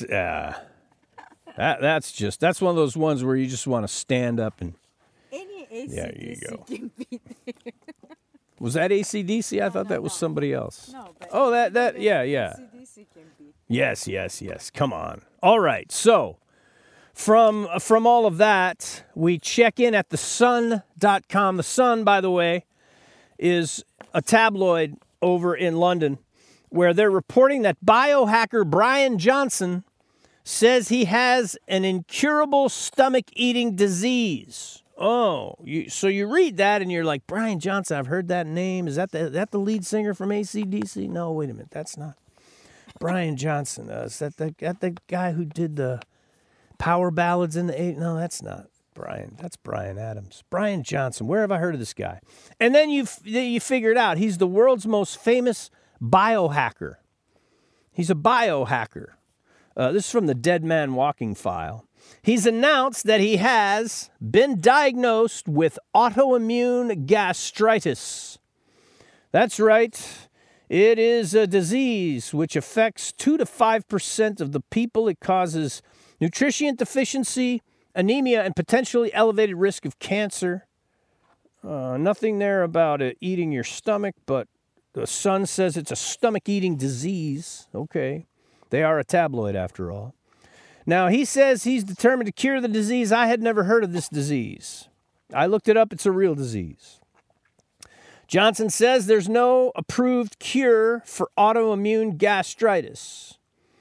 that's one of those ones where you just want to stand up and Any ACDC There you go. can beat it. was that AC/DC? I thought that was somebody else. No, but Oh, that yeah. ACDC can beat. Yes. Come on. All right. So, from all of that, we check in at thesun.com. The Sun, by the way, is a tabloid over in London where they're reporting that biohacker Brian Johnson says he has an incurable stomach-eating disease. Oh, so you read that and you're like, Brian Johnson, I've heard that name. Is that the lead singer from AC/DC? No, wait a minute. That's not. Brian Johnson. Is that the guy who did the power ballads in the 80s? No, that's not Brian. That's Brian Adams. Brian Johnson. Where have I heard of this guy? And then you figure it out. He's the world's most famous biohacker. He's a biohacker. This is from the Dead Man Walking file. He's announced that he has been diagnosed with autoimmune gastritis. That's right. It is a disease which affects 2 to 5% of the people. It causes nutrition deficiency, anemia, and potentially elevated risk of cancer. Nothing there about eating your stomach, but the Sun says it's a stomach-eating disease. Okay. They are a tabloid, after all. Now, he says he's determined to cure the disease. I had never heard of this disease. I looked it up. It's a real disease. Johnson says there's no approved cure for autoimmune gastritis.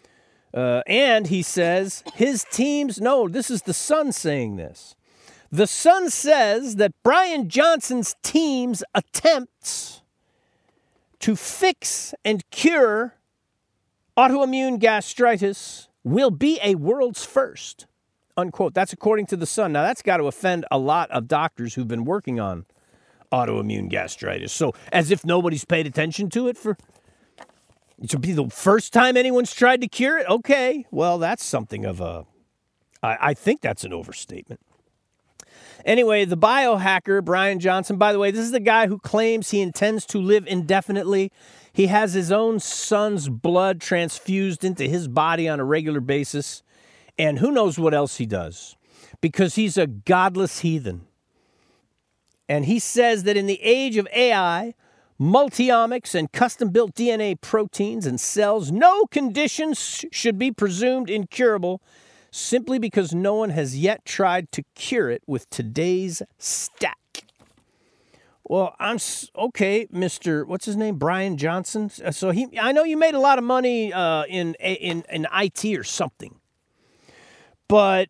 And he says his team's... No, this is the Sun saying this. The Sun says that Brian Johnson's team's attempts to fix and cure autoimmune gastritis will be a world's first, unquote. That's according to the Sun. Now, that's got to offend a lot of doctors who've been working on autoimmune gastritis. So, as if nobody's paid attention to it it should be the first time anyone's tried to cure it? Okay, well, that's something of I think that's an overstatement. Anyway, the biohacker, Brian Johnson, by the way, this is the guy who claims he intends to live indefinitely. He has his own son's blood transfused into his body on a regular basis. And who knows what else he does, because he's a godless heathen. And he says that in the age of AI, multiomics, and custom-built DNA proteins and cells, no conditions should be presumed incurable simply because no one has yet tried to cure it with today's stack. Well, okay, Mr. What's his name? Brian Johnson. So I know you made a lot of money in IT or something, but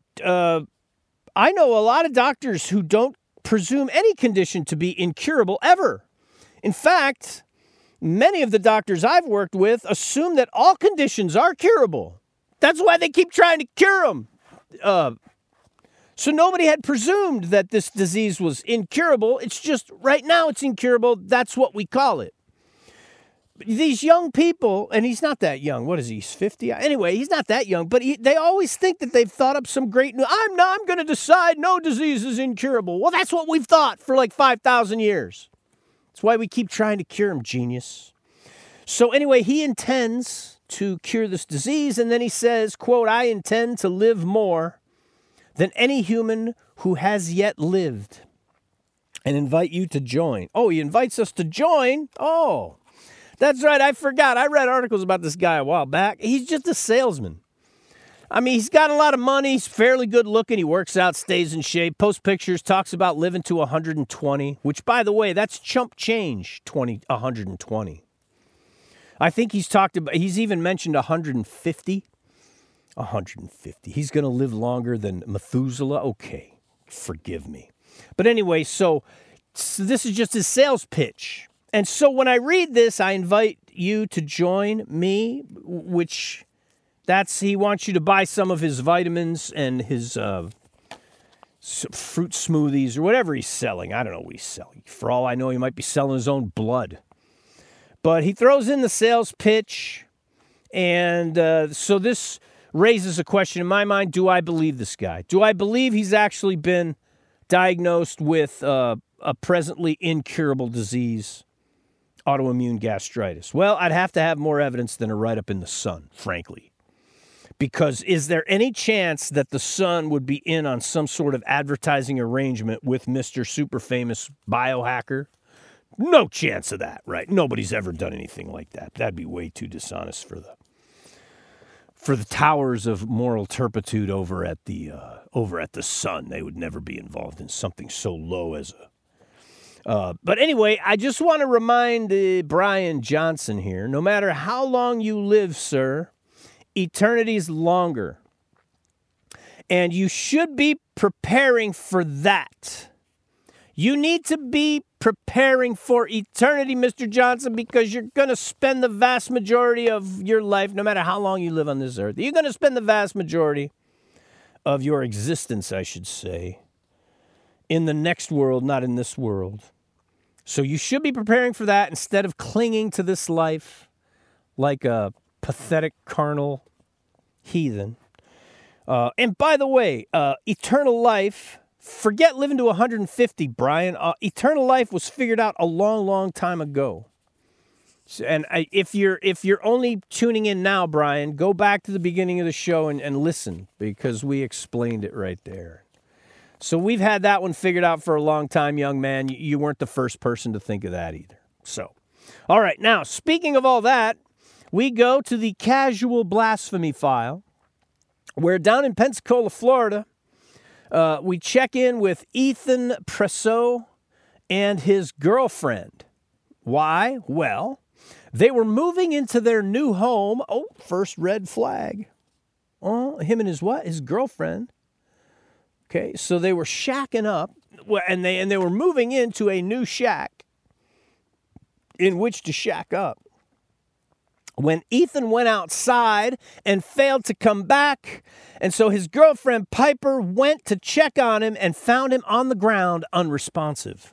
I know a lot of doctors who don't presume any condition to be incurable ever. In fact, many of the doctors I've worked with assume that all conditions are curable. That's why they keep trying to cure them. So nobody had presumed that this disease was incurable. It's just right now it's incurable. That's what we call it. These young people, and he's not that young. What is he? He's 50? Anyway, he's not that young, but they always think that they've thought up some great new... I'm going to decide no disease is incurable. Well, that's what we've thought for like 5,000 years. That's why we keep trying to cure him, genius. So anyway, he intends to cure this disease, and then he says, quote, I intend to live more than any human who has yet lived, and invite you to join. Oh, he invites us to join? Oh, that's right, I forgot. I read articles about this guy a while back. He's just a salesman. I mean, he's got a lot of money. He's fairly good looking. He works out, stays in shape, posts pictures, talks about living to 120, which, by the way, that's chump change, 120. I think he's even mentioned 150. 150. He's going to live longer than Methuselah. Okay, forgive me. But anyway, so this is just his sales pitch. And so when I read this, I invite you to join me, which he wants you to buy some of his vitamins and his fruit smoothies or whatever he's selling. I don't know what he's selling. For all I know, he might be selling his own blood. But he throws in the sales pitch. And so this raises a question in my mind. Do I believe this guy? Do I believe he's actually been diagnosed with a presently incurable disease, autoimmune gastritis. Well, I'd have to have more evidence than a write-up in The Sun, frankly. Because is there any chance that The Sun would be in on some sort of advertising arrangement with Mr. Super Famous Biohacker? No chance of that, right? Nobody's ever done anything like that. That'd be way too dishonest for the towers of moral turpitude over at the Sun. They would never be involved in something so low as but anyway, I just want to remind Brian Johnson here, no matter how long you live, sir, eternity's longer. And you should be preparing for that. You need to be preparing for eternity, Mr. Johnson, because you're going to spend the vast majority of your life, no matter how long you live on this earth, you're going to spend the vast majority of your existence, I should say, in the next world, not in this world. So you should be preparing for that instead of clinging to this life like a pathetic, carnal heathen. And by the way, eternal life, forget living to 150, Brian. Eternal life was figured out a long, long time ago. So, and if you're only tuning in now, Brian, go back to the beginning of the show and listen, because we explained it right there. So we've had that one figured out for a long time, young man. You weren't the first person to think of that either. So, all right, now, speaking of all that, we go to the casual blasphemy file, where down in Pensacola, Florida, we check in with Ethan Presseau and his girlfriend. Why? Well, they were moving into their new home. Oh, first red flag. Oh, him and his what? His girlfriend. Okay, so they were shacking up, and they were moving into a new shack in which to shack up. When Ethan went outside and failed to come back, and so his girlfriend Piper went to check on him and found him on the ground unresponsive.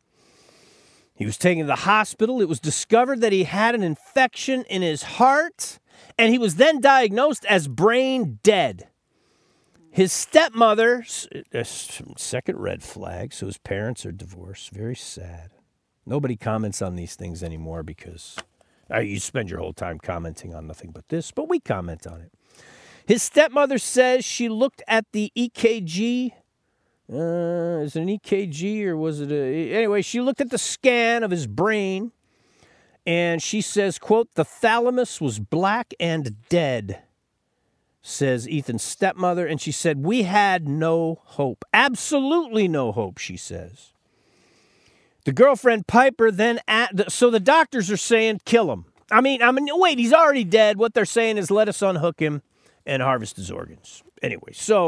He was taken to the hospital. It was discovered that he had an infection in his heart, and he was then diagnosed as brain dead. His stepmother, second red flag, so his parents are divorced. Very sad. Nobody comments on these things anymore because you spend your whole time commenting on nothing but this, but we comment on it. His stepmother says she looked at the EKG. Is it an EKG or was it anyway, she looked at the scan of his brain, and she says, quote, "The thalamus was black and dead," says Ethan's stepmother, and she said, "We had no hope. Absolutely no hope," she says. The girlfriend Piper then, so the doctors are saying, kill him. I mean, wait, he's already dead. What they're saying is let us unhook him and harvest his organs. Anyway,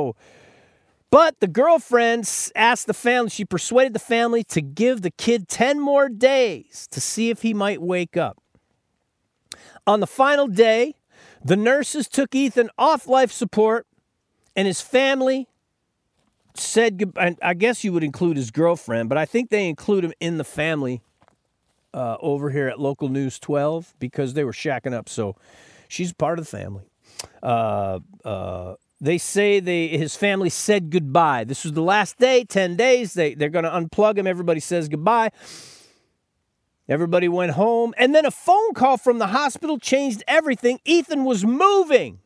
but the girlfriend asked the family, she persuaded the family to give the kid 10 more days to see if he might wake up. On the final day, the nurses took Ethan off life support, and his family said goodbye. I guess you would include his girlfriend, but I think they include him in the family over here at Local News 12 because they were shacking up. So she's part of the family. They say his family said goodbye. This was the last day, 10 days. They're going to unplug him. Everybody says goodbye. Everybody went home. And then a phone call from the hospital changed everything. Ethan was moving.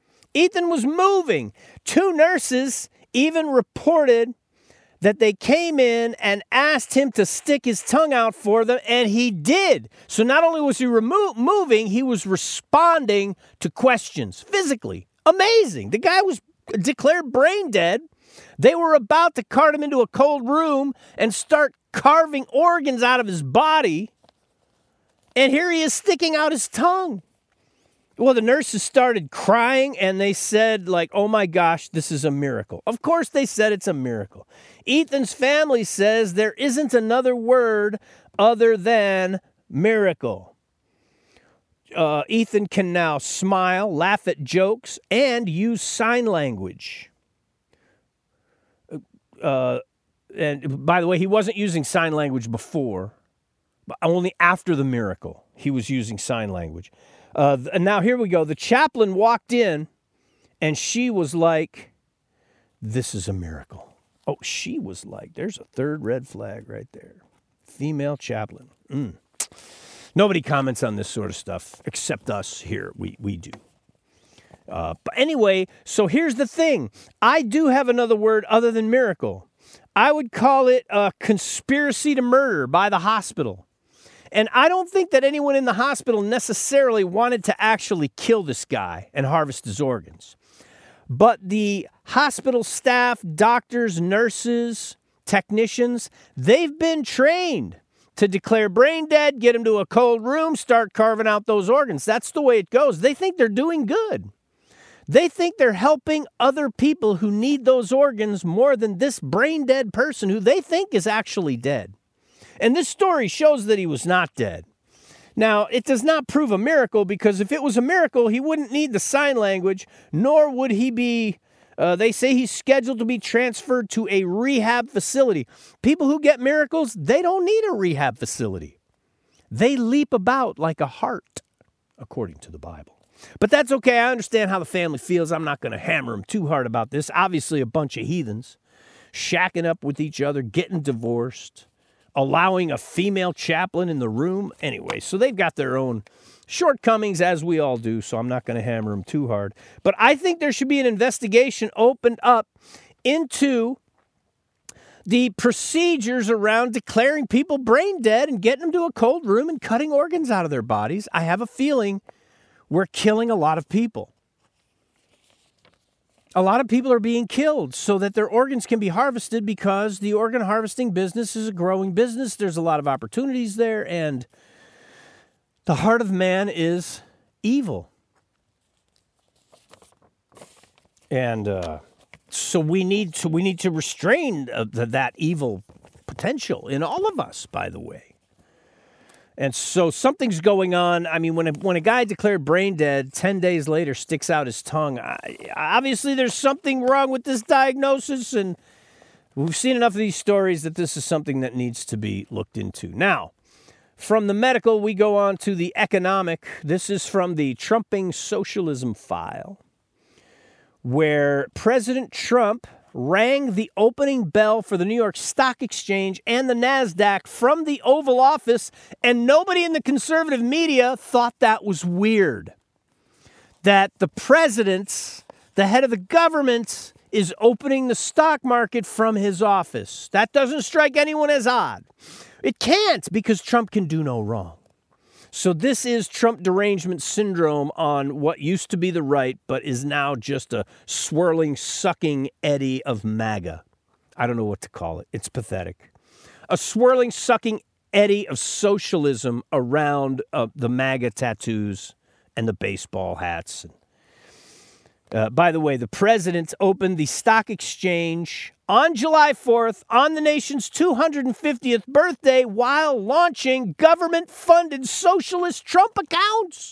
Two nurses even reported that they came in and asked him to stick his tongue out for them, and he did. So not only was he moving, he was responding to questions physically. Amazing. The guy was declared brain dead. They were about to cart him into a cold room and start carving organs out of his body, and here he is sticking out his tongue. Well, the nurses started crying, and they said, like, oh my gosh, this is a miracle. Of course they said it's a miracle. Ethan's family says there isn't another word other than miracle. Ethan can now smile, laugh at jokes, and use sign language. And by the way, he wasn't using sign language before, but only after the miracle he was using sign language. And now here we go. The chaplain walked in, and she was like, "This is a miracle." Oh, she was like, there's a third red flag right there. Female chaplain. Nobody comments on this sort of stuff except us here. We do. But anyway, so here's the thing. I do have another word other than miracle. I would call it a conspiracy to murder by the hospital. And I don't think that anyone in the hospital necessarily wanted to actually kill this guy and harvest his organs. But the hospital staff, doctors, nurses, technicians, they've been trained to declare brain dead, get him to a cold room, start carving out those organs. That's the way it goes. They think they're doing good. They think they're helping other people who need those organs more than this brain dead person who they think is actually dead. And this story shows that he was not dead. Now, it does not prove a miracle because if it was a miracle, he wouldn't need the sign language, nor would he be, they say he's scheduled to be transferred to a rehab facility. People who get miracles, they don't need a rehab facility. They leap about like a hart, according to the Bible. But that's okay. I understand how the family feels. I'm not going to hammer them too hard about this. Obviously, a bunch of heathens shacking up with each other, getting divorced, allowing a female chaplain in the room. Anyway, so they've got their own shortcomings, as we all do, so I'm not going to hammer them too hard. But I think there should be an investigation opened up into the procedures around declaring people brain dead and getting them to a cold room and cutting organs out of their bodies. I have a feeling we're killing a lot of people. A lot of people are being killed so that their organs can be harvested because the organ harvesting business is a growing business. There's a lot of opportunities there, and the heart of man is evil. And so we need to restrain that evil potential in all of us, by the way. And so something's going on. I mean, when a guy declared brain dead, 10 days later sticks out his tongue, obviously there's something wrong with this diagnosis, and we've seen enough of these stories that this is something that needs to be looked into. Now, from the medical, we go on to the economic. This is from the Trumping Socialism file, where President Trump rang the opening bell for the New York Stock Exchange and the NASDAQ from the Oval Office, and nobody in the conservative media thought that was weird. That the president, the head of the government, is opening the stock market from his office. That doesn't strike anyone as odd. It can't, because Trump can do no wrong. So this is Trump derangement syndrome on what used to be the right, but is now just a swirling, sucking eddy of MAGA. I don't know what to call it. It's pathetic. A swirling, sucking eddy of socialism around the MAGA tattoos and the baseball hats. By the way, the president opened the stock exchange on July 4th on the nation's 250th birthday while launching government-funded socialist Trump accounts.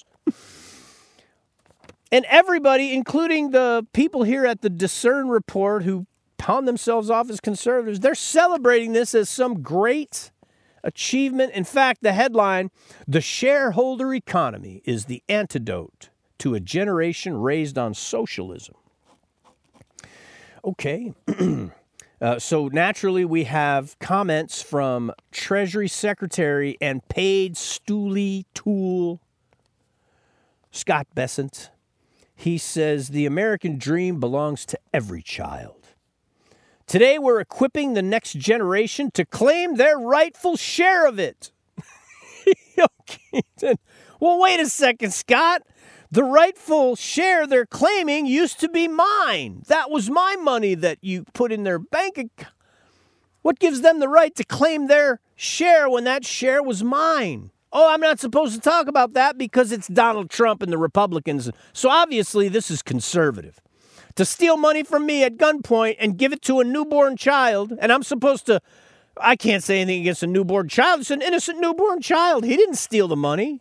And everybody, including the people here at the Discern Report who pound themselves off as conservatives, they're celebrating this as some great achievement. In fact, the headline, "The Shareholder Economy is the Antidote to a Generation Raised on Socialism." Okay. So naturally, we have comments from Treasury Secretary and paid stoolie tool Scott Bessent. He says, "The American dream belongs to every child. Today, we're equipping the next generation to claim their rightful share of it." Okay. Well, wait a second, Scott. The rightful share they're claiming used to be mine. That was my money that you put in their bank account. What gives them the right to claim their share when that share was mine? Oh, I'm not supposed to talk about that because it's Donald Trump and the Republicans. So obviously this is conservative. To steal money from me at gunpoint and give it to a newborn child, and I'm supposed to, I can't say anything against a newborn child. It's an innocent newborn child. He didn't steal the money.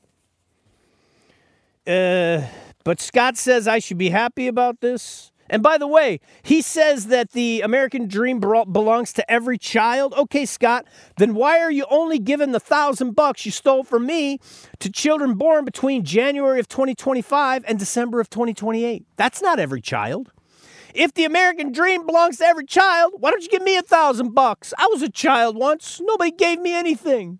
But Scott says I should be happy about this. And by the way, he says that the American dream belongs to every child. Okay, Scott, then why are you only giving the $1,000 you stole from me to children born between January of 2025 and December of 2028? That's not every child. If the American dream belongs to every child, why don't you give me $1,000? I was a child once. Nobody gave me anything.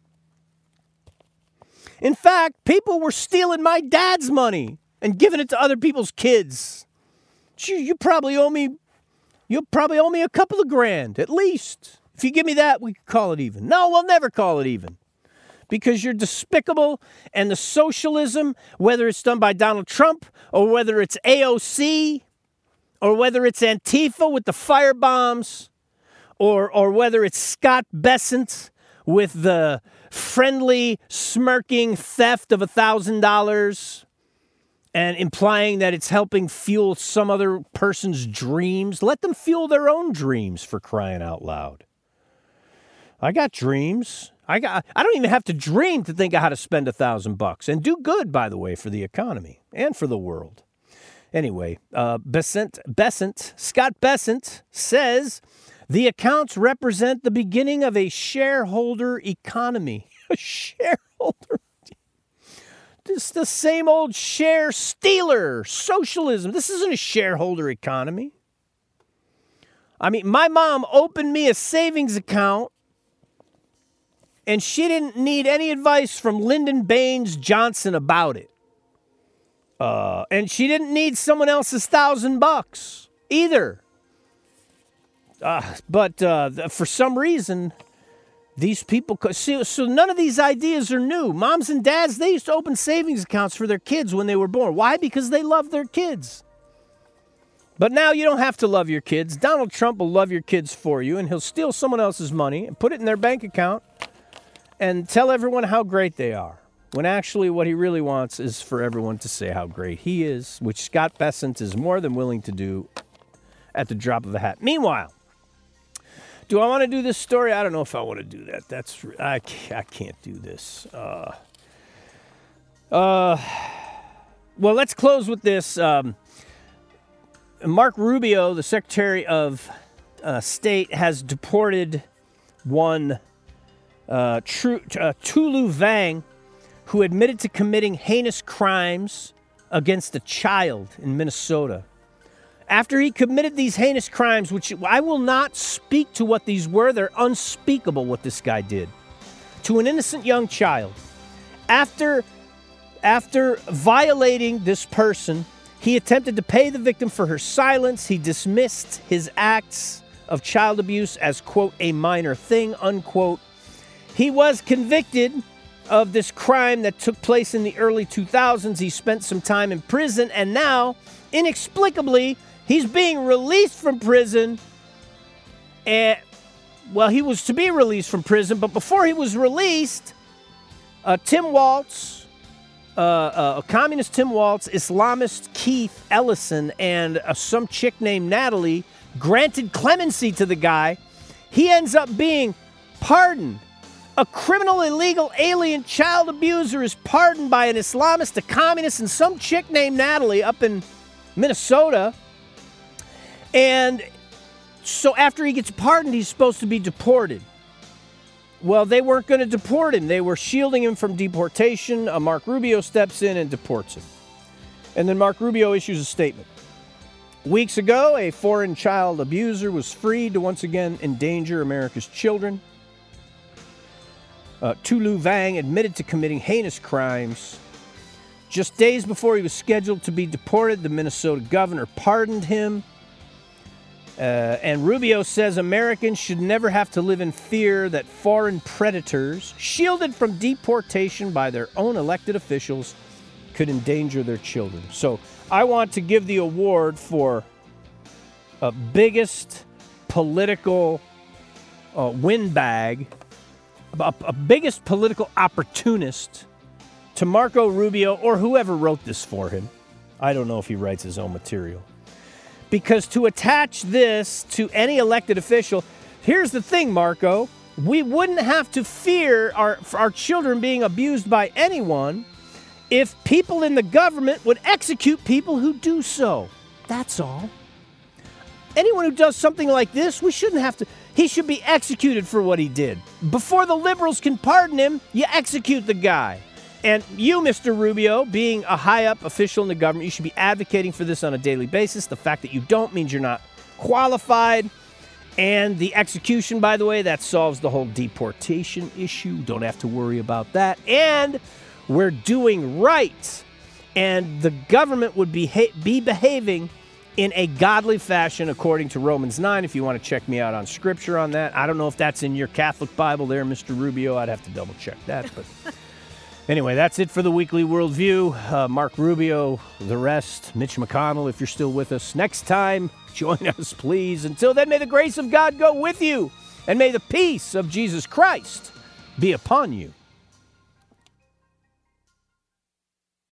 In fact, people were stealing my dad's money and giving it to other people's kids. You probably owe me. You'll probably owe me a couple of grand at least. If you give me that, we can call it even. No, we'll never call it even. Because you're despicable, and the socialism, whether it's done by Donald Trump or whether it's AOC or whether it's Antifa with the firebombs or whether it's Scott Bessent with the friendly, smirking theft of $1,000 and implying that it's helping fuel some other person's dreams. Let them fuel their own dreams, for crying out loud. I got dreams. I don't even have to dream to think of how to spend $1,000 and do good, by the way, for the economy and for the world. Anyway, Scott Bessent says the accounts represent the beginning of a shareholder economy. A shareholder. This is the same old share stealer socialism. This isn't a shareholder economy. I mean, my mom opened me a savings account, and she didn't need any advice from Lyndon Baines Johnson about it. And she didn't need someone else's $1,000 either. But for some reason, these people... So none of these ideas are new. Moms and dads, they used to open savings accounts for their kids when they were born. Why? Because they love their kids. But now you don't have to love your kids. Donald Trump will love your kids for you, and he'll steal someone else's money and put it in their bank account and tell everyone how great they are, when actually what he really wants is for everyone to say how great he is, which Scott Bessent is more than willing to do at the drop of a hat. Meanwhile, do I want to do this story? I don't know if I want to do that. I can't do this. Well, let's close with this. Mark Rubio, the Secretary of State, has deported one Tulu Vang, who admitted to committing heinous crimes against a child in Minnesota. After he committed these heinous crimes, which I will not speak to what these were, they're unspeakable what this guy did, to an innocent young child. After violating this person, he attempted to pay the victim for her silence. He dismissed his acts of child abuse as, quote, a minor thing, unquote. He was convicted of this crime that took place in the early 2000s. He spent some time in prison, and now, inexplicably, he's being released from prison. Well, he was to be released from prison, but before he was released, Tim Walz, communist Tim Walz, Islamist Keith Ellison, and some chick named Natalie granted clemency to the guy. He ends up being pardoned. A criminal, illegal, alien child abuser is pardoned by an Islamist, a communist, and some chick named Natalie up in Minnesota. And so after he gets pardoned, he's supposed to be deported. Well, they weren't going to deport him. They were shielding him from deportation. Mark Rubio steps in and deports him. And then Mark Rubio issues a statement. Weeks ago, a foreign child abuser was freed to once again endanger America's children. Tulu Vang admitted to committing heinous crimes. Just days before he was scheduled to be deported, the Minnesota governor pardoned him. And Rubio says Americans should never have to live in fear that foreign predators, shielded from deportation by their own elected officials, could endanger their children. So I want to give the award for biggest political windbag, a biggest political opportunist, to Marco Rubio, or whoever wrote this for him. I don't know if he writes his own material. Because to attach this to any elected official, here's the thing, Marco, we wouldn't have to fear our children being abused by anyone if people in the government would execute people who do so. That's all. Anyone who does something like this, we shouldn't have to. He should be executed for what he did. Before the liberals can pardon him, you execute the guy. And you, Mr. Rubio, being a high-up official in the government, you should be advocating for this on a daily basis. The fact that you don't means you're not qualified. And the execution, by the way, that solves the whole deportation issue. Don't have to worry about that. And we're doing right. And the government would be behaving in a godly fashion according to Romans 9, if you want to check me out on scripture on that. I don't know if that's in your Catholic Bible there, Mr. Rubio. I'd have to double check that. But anyway, that's it for the Weekly Worldview. Mark Rubio, the rest, Mitch McConnell, if you're still with us. Next time, join us, please. Until then, may the grace of God go with you, and may the peace of Jesus Christ be upon you.